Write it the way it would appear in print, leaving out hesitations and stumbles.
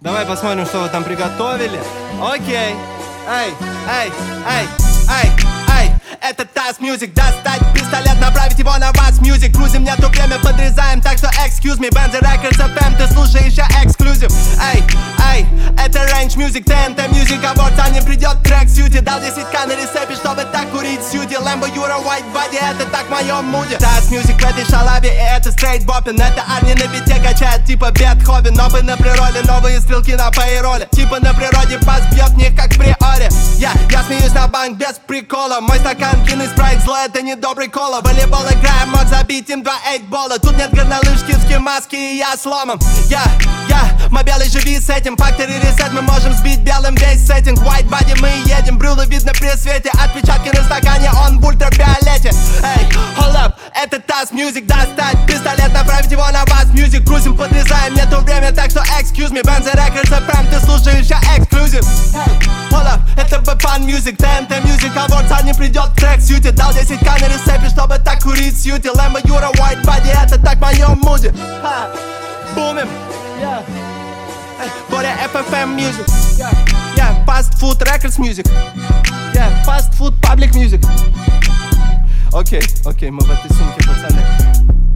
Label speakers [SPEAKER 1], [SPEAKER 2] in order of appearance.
[SPEAKER 1] Давай посмотрим, что вы там приготовили. Окей. Эй, эй, эй, эй, эй. Это Task Music, достать пистолет, направить его на вас, Music. Грузим, нету время, подрезаем, так что excuse me. Benzy Records FM, ты слушаешь, я эксклюзив. Эй, эй, это Range Music, TNT Music Awards, а не придет трек Сьюти. Дал 10к на ресепе, чтобы так курить Сьюти. Lambo, Юра, White Body, это так в моем муде. Task Music в этой шалаве, и это straight боппин. Это Арни на бите качает, типа Бетховен. Новый на природе, новые стрелки на пейроле. Типа на природе бас бьет в них, как в приоре. Я смеюсь на банк без прикола. Мой стакан длинный спрайт, зло, это не добрый кола. Волейбол играем, мог забить им 2 8-бола. Тут нет горнолыжки, маски, и я сломом. Мы белый, живи с этим. Factory reset, мы можем сбить белым весь сеттинг. White body, мы едем, брюло видно при свете. Отпечатки на стакане, он в ультрафиолете. Эй, hold up, это Task Music, достать пистолет, направить его на вас, Music. Грузим, подрезаем, нету время, так что excuse me. Benzy Records FM, ты слушаешь, я эксклюзив. Hold up, это Fun Music, TNT Music Awards, а не придет трек Сьюти. Дал 10к на ресепе, чтобы так курить Сьюти. Lambo, Юра, White Body, это так в моем муде. Бумим, Боря FFM Music, Fast Food Records Music, Fast Food Public Music. Окей, мы в этой сумке, пацаны.